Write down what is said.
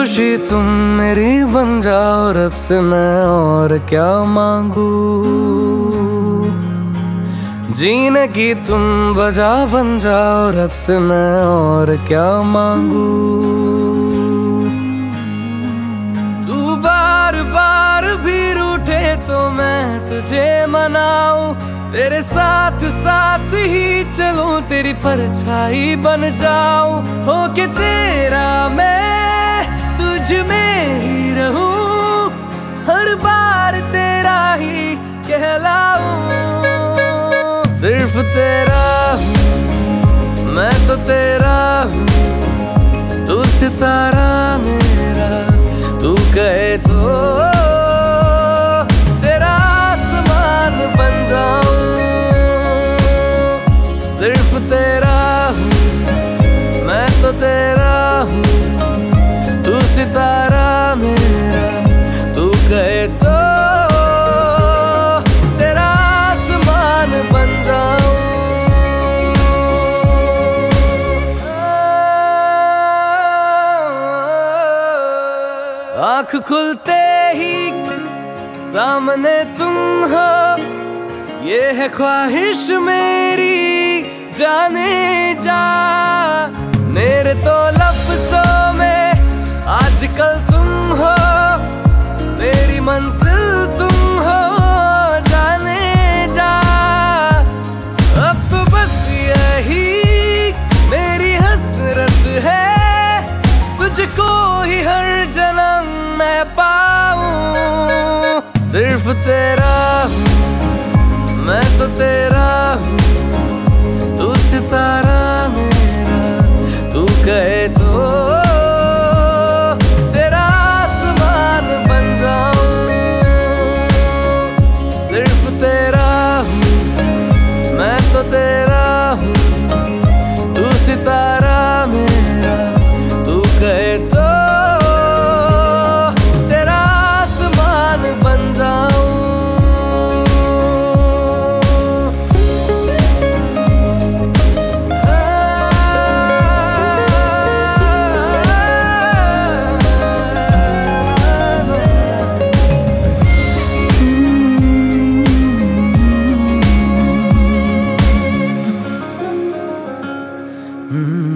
खुशी तुम मेरी बन जाओ, रब से मैं और क्या मांगू। जीने की तुम वजह बन जाओ, रब से मैं और क्या मांगू। तू बार बार भी रूठे तो मैं तुझे मनाऊं, तेरे साथ साथ ही चलूं, तेरी परछाई बन जाऊं। हो के तेरा मैं तुझ में ही रहूं, हर बार तेरा ही कहलाऊं। सिर्फ तेरा हूँ मैं तो तेरा हूँ, तू सितारा मेरा, तू कहे तो तेरा आसमान बन जाऊं। सिर्फ तेरा हूँ मैं तो तेरा हूँ, तू सितारा मेरा, तू कहे तो तेरा आसमान बन जाऊं। आँख खुलते ही सामने तुम हो, ये है ख्वाहिश मेरी जाने जा। मेरे तो लफ्ज़ों में आजकल तुम हो, मेरी मंजिल तुम हो जाने जा। अब तो बस यही मेरी हसरत है, तुझको ही हर जन्म मैं पाऊं। सिर्फ तेरा हूँ मैं तो तेरा हूँ, तू सितारा मेरा, तू कहे तो तेरा आसमान बन जाऊं। सिर्फ तेरा हूँ मैं तो तेरा हूँ, तू सितारा मेरा, तू कहे तो तेरा आसमान बन जाऊं। Mm-hmm.